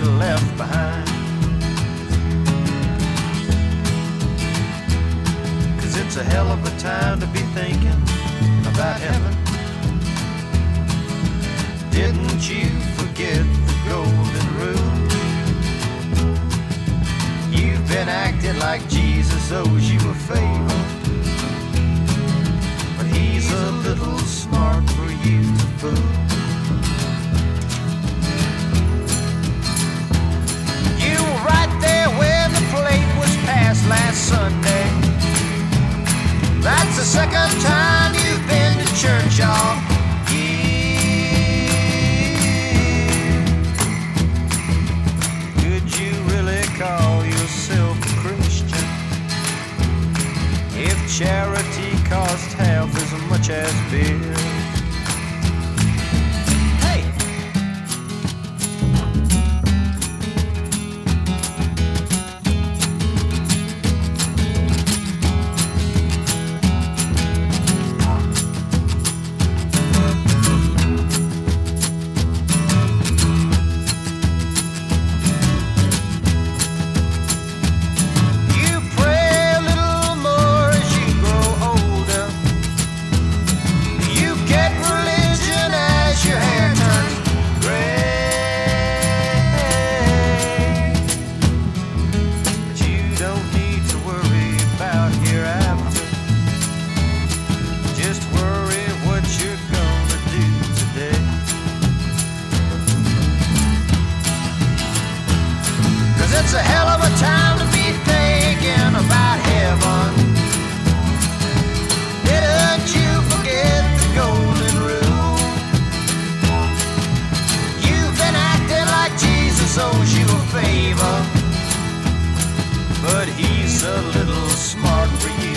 left behind. 'Cause it's a hell of a time to be thinking about heaven. Didn't you forget the golden rule? You've been acting like Jesus owes you a favor, but he's a little smart for you to fool. You were right there when the plate was passed last Sunday. That's the second time you've been to church all year. Could you really call yourself a Christian if charity cost half as much as beer? It's a hell of a time to be thinking about heaven. Didn't you forget the golden rule? You've been acting like Jesus owes you a favor, but he's a little smart for you